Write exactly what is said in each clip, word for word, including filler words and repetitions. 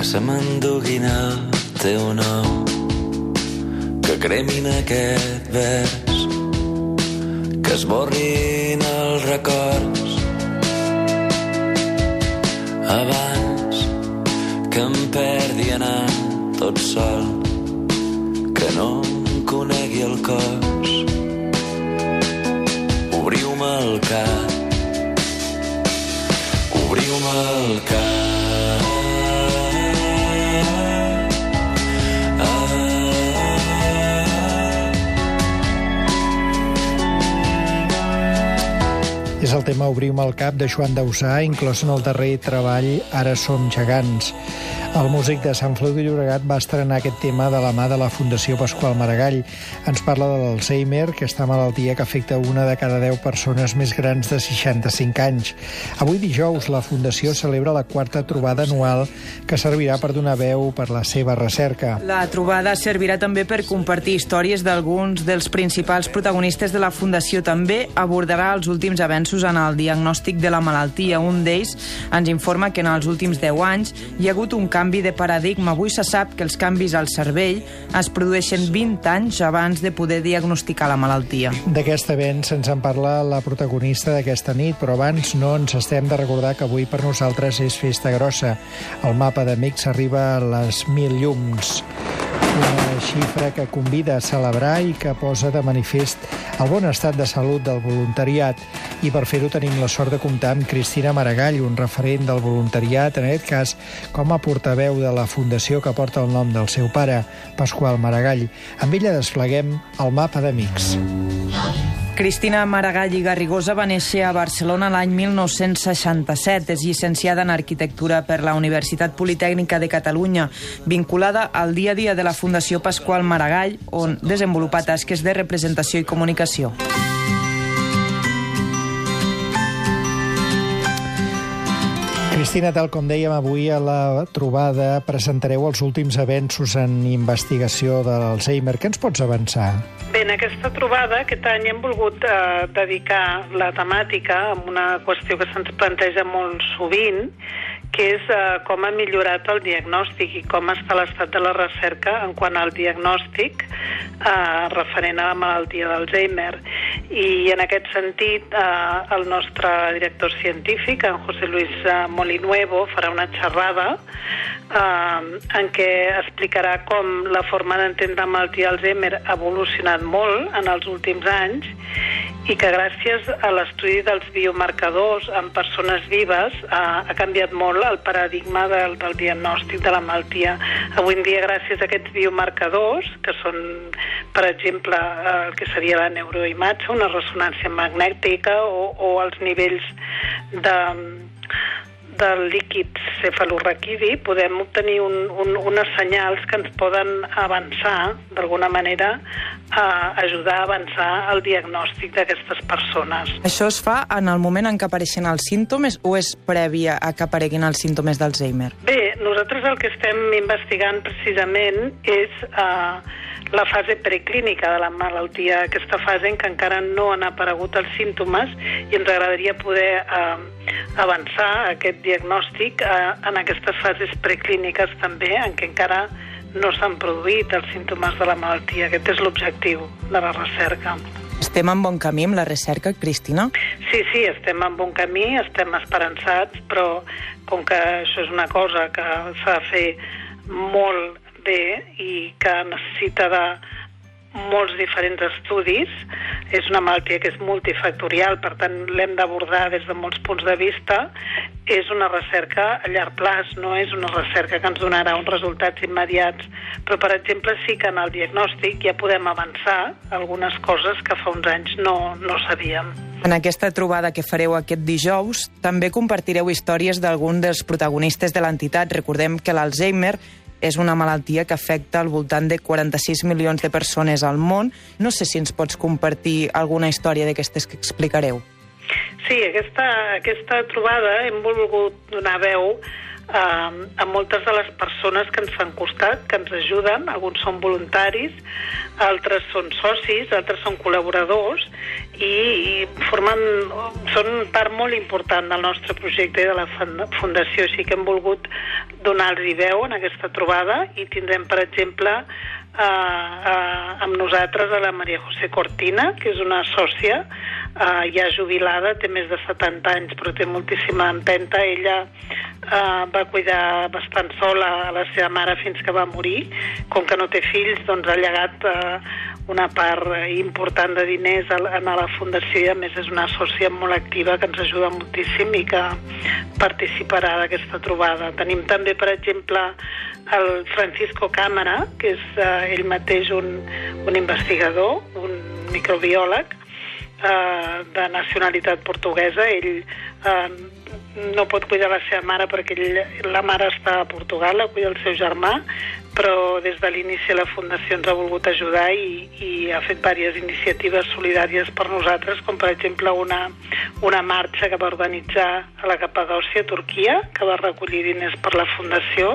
se m'enduguin el teu nom, que cremin aquest vers, que esborrin els records abans que em perdi anant tot sol, que no em conegui el cos. Obriu-me el cap, obriu-me el cap. És el tema Obriu-me el cap de Joan Dausà, inclòs en el darrer treball Ara som gegants. El músic de Sant Feliu de Llobregat va estrenar aquest tema de la mà de la Fundació Pasqual Maragall. Ens parla de l'Alzheimer, aquesta malaltia que afecta una de cada deu persones més grans de seixanta-cinc anys. Avui dijous la Fundació celebra la quarta trobada anual que servirà per donar veu per la seva recerca. La trobada servirà també per compartir històries d'alguns dels principals protagonistes de la Fundació. També abordarà els últims avenços en el diagnòstic de la malaltia. Un d'ells ens informa que en els últims deu anys hi ha hagut un canvi de paradigma. Avui se sap que els canvis al cervell es produeixen vint anys abans de poder diagnosticar la malaltia. D'aquest avenç ens en parla la protagonista d'aquesta nit, però abans no ens estem de recordar que avui per nosaltres és festa grossa. El mapa d'amics arriba a les mil llums. Una xifra que convida a celebrar i que posa de manifest el bon estat de salut del voluntariat. I per fer-ho tenim la sort de comptar amb Cristina Maragall, un referent del voluntariat, en aquest cas com a portaveu de la fundació que porta el nom del seu pare, Pasqual Maragall. Amb ella despleguem el mapa d'amics. Cristina Maragall i Garrigosa va néixer a Barcelona l'any mil nou-cents seixanta-set. És llicenciada en Arquitectura per la Universitat Politècnica de Catalunya, vinculada al dia a dia de la Fundació Pasqual Maragall, on desenvolupa tasques de representació i comunicació. Cristina, tal com dèiem, avui a la trobada presentareu els últims avenços en investigació de l'Alzheimer. Què ens pots avançar? Bé, en aquesta trobada aquest any hem volgut eh, dedicar la temàtica a una qüestió que se'ns planteja molt sovint, que és eh, com ha millorat el diagnòstic i com està l'estat de la recerca en quant al diagnòstic eh, referent a la malaltia d'Alzheimer. I en aquest sentit, eh, el nostre director científic, en José Luis Molinuevo, farà una xerrada eh, en què explicarà com la forma d'entendre la malaltia d'Alzheimer ha evolucionat molt en els últims anys i que gràcies a l'estudi dels biomarcadors en persones vives eh, ha canviat molt el paradigma del, del diagnòstic de la malaltia. Avui en dia, gràcies a aquests biomarcadors, que són, per exemple, eh, el que seria la neuroimatge, una ressonància magnètica o, o els nivells de... del líquid cefalorraquidi, podem obtenir un, un, unes senyals que ens poden avançar, d'alguna manera, a ajudar a avançar el diagnòstic d'aquestes persones. Això es fa en el moment en què apareixen els símptomes o és prèvia a que apareguin els símptomes d'Alzheimer? Bé, nosaltres el que estem investigant precisament és eh, la fase preclínica de la malaltia, aquesta fase en què encara no han aparegut els símptomes i ens agradaria poder eh, avançar aquest diagnòstic eh, en aquestes fases preclíniques també, en què encara no s'han produït els símptomes de la malaltia. Aquest és l'objectiu de la recerca. Estem en bon camí amb la recerca, Cristina? Sí, sí, estem en bon camí, estem esperançats, però com que això és una cosa que s'ha de fer molt bé i que necessita de molts diferents estudis, és una malaltia que és multifactorial, per tant l'hem d'abordar des de molts punts de vista. És una recerca a llarg plaç, no és una recerca que ens donarà uns resultats immediats, però per exemple sí que en el diagnòstic ja podem avançar algunes coses que fa uns anys no, no sabíem. En aquesta trobada que fareu aquest dijous també compartireu històries d'algun dels protagonistes de l'entitat. Recordem que l'Alzheimer és una malaltia que afecta al voltant de quaranta-sis milions de persones al món. No sé si ens pots compartir alguna història d'aquestes que explicareu. Sí, aquesta, aquesta trobada hem volgut donar veu a moltes de les persones que ens fan costat, que ens ajuden. Alguns són voluntaris, altres són socis, altres són col·laboradors i, i formen, són part molt important del nostre projecte i de la Fundació. Així que hem volgut donar-los veu en aquesta trobada i tindrem, per exemple, Uh, uh, amb nosaltres a la Maria José Cortina, que és una sòcia uh, ja jubilada, té més de setanta anys, però té moltíssima empenta. Ella uh, va cuidar bastant sola a la seva mare fins que va morir. Com que no té fills, doncs ha llegat uh, una part important de diners a la, a la Fundació i a més és una sòcia molt activa que ens ajuda moltíssim i que participarà d'aquesta trobada. Tenim també, per exemple, el Francisco Cámara, que és eh, ell mateix un, un investigador, un microbiòleg eh, de nacionalitat portuguesa. Ell eh, no pot cuidar la seva mare perquè ell, la mare està a Portugal, la cuida el seu germà, però des de l'inici la Fundació ens ha volgut ajudar i, i ha fet diverses iniciatives solidàries per nosaltres, com per exemple una, una marxa que va organitzar a la Capadòcia, a Turquia, que va recollir diners per la Fundació.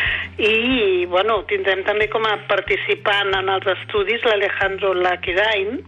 I bueno, tindrem també com a participant en els estudis l'Alejandro Laquidain,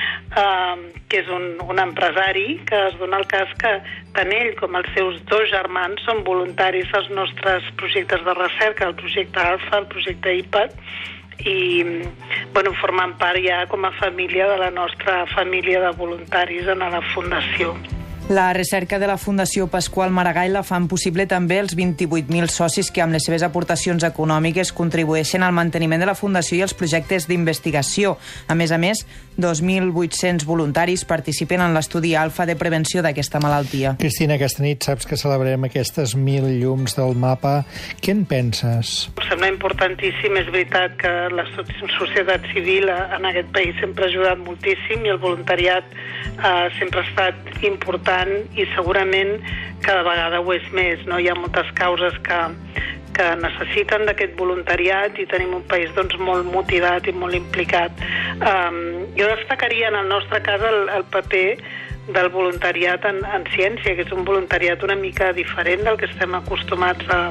Uh, que és un, un empresari que es dona el cas que tant ell com els seus dos germans són voluntaris als nostres projectes de recerca, el projecte Alfa, el projecte I P A D, i bueno, formen part ja com a família de la nostra família de voluntaris en la Fundació. La recerca de la Fundació Pasqual Maragall la fan possible també els vint-i-vuit mil socis que amb les seves aportacions econòmiques contribueixen al manteniment de la Fundació i els projectes d'investigació. A més a més, dos mil vuit-cents voluntaris participen en l'estudi alfa de prevenció d'aquesta malaltia. Cristina, aquesta nit saps que celebrem aquestes mil llums del mapa. Què en penses? Em sembla importantíssim. És veritat que la societat civil en aquest país sempre ha ajudat moltíssim i el voluntariat eh, sempre ha estat important i segurament cada vegada ho és més, no? Hi ha moltes causes que, que necessiten d'aquest voluntariat i tenim un país doncs, molt motivat i molt implicat. Um, jo destacaria en el nostre cas el, el paper del voluntariat en, en ciència, que és un voluntariat una mica diferent del que estem acostumats a,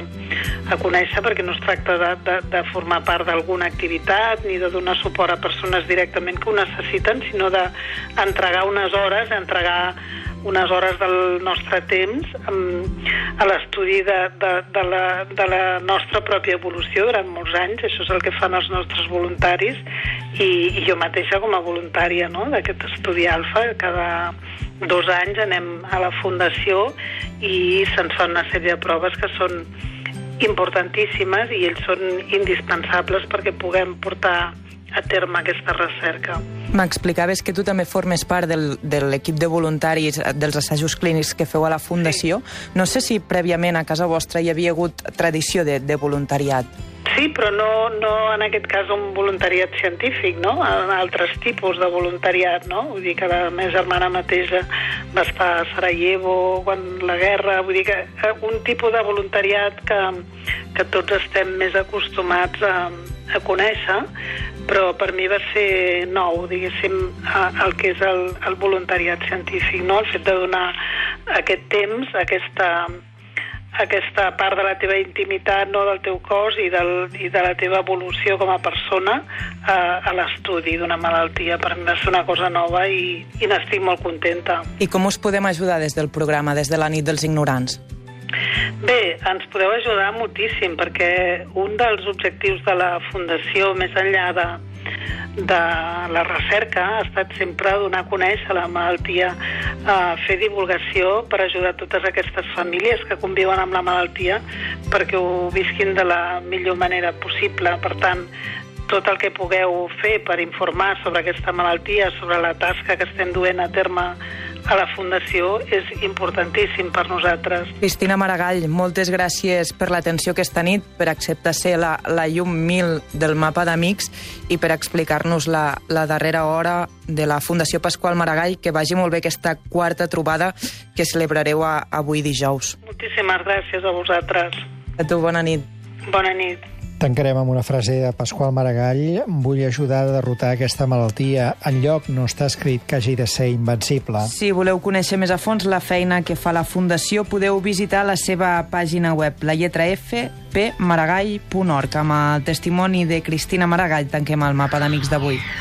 a conèixer, perquè no es tracta de, de, de formar part d'alguna activitat ni de donar suport a persones directament que ho necessiten, sinó d'entregar unes hores, entregar unes hores del nostre temps um, a l'estudi de, de, de, la, de la nostra pròpia evolució durant molts anys. Això és el que fan els nostres voluntaris i, i jo mateixa com a voluntària, no?, d'aquest estudi alfa. Cada dos anys anem a la Fundació i se'ns fa una sèrie de proves que són importantíssimes i ells són indispensables perquè puguem portar a terme aquesta recerca. M'explicaves que tu també formes part del, de l'equip de voluntaris dels assajos clínics que feu a la Fundació. Sí. No sé si prèviament a casa vostra hi havia hagut tradició de, de voluntariat. Sí, però no, no en aquest cas un voluntariat científic, no? En altres tipus de voluntariat, no? Vull dir que la meva germana mateixa va estar a Sarajevo quan la guerra, vull dir que un tipus de voluntariat que, que tots estem més acostumats a, a conèixer, però per mi va ser nou, diguéssim, el que és el, el voluntariat científic, no? El fet de donar aquest temps, aquesta, aquesta part de la teva intimitat, no?, del teu cos i, del, i de la teva evolució com a persona a, a l'estudi d'una malaltia. Per mi va ser una cosa nova i, i n'estic molt contenta. I com us podem ajudar des del programa, des de la nit dels ignorants? Bé, ens podeu ajudar moltíssim perquè un dels objectius de la Fundació, més enllà de, de la recerca, ha estat sempre donar a conèixer la malaltia, eh, fer divulgació per ajudar totes aquestes famílies que conviuen amb la malaltia perquè ho visquin de la millor manera possible. Per tant, tot el que pugueu fer per informar sobre aquesta malaltia, sobre la tasca que estem duent a terme a la Fundació, és importantíssim per nosaltres. Cristina Maragall, moltes gràcies per l'atenció aquesta nit, per acceptar ser la, la llum mil del mapa d'amics i per explicar-nos la, la darrera hora de la Fundació Pasqual Maragall. Que vagi molt bé aquesta quarta trobada que celebrareu a, avui dijous. Moltíssimes gràcies a vosaltres. A tu, bona nit. Bona nit. Tancarem amb una frase de Pasqual Maragall. Vull ajudar a derrotar aquesta malaltia. Enlloc no està escrit que hagi de ser invencible. Si voleu conèixer més a fons la feina que fa la Fundació, podeu visitar la seva pàgina web, la lletra f p maragall punt org. Amb el testimoni de Cristina Maragall tanquem el mapa d'amics d'avui.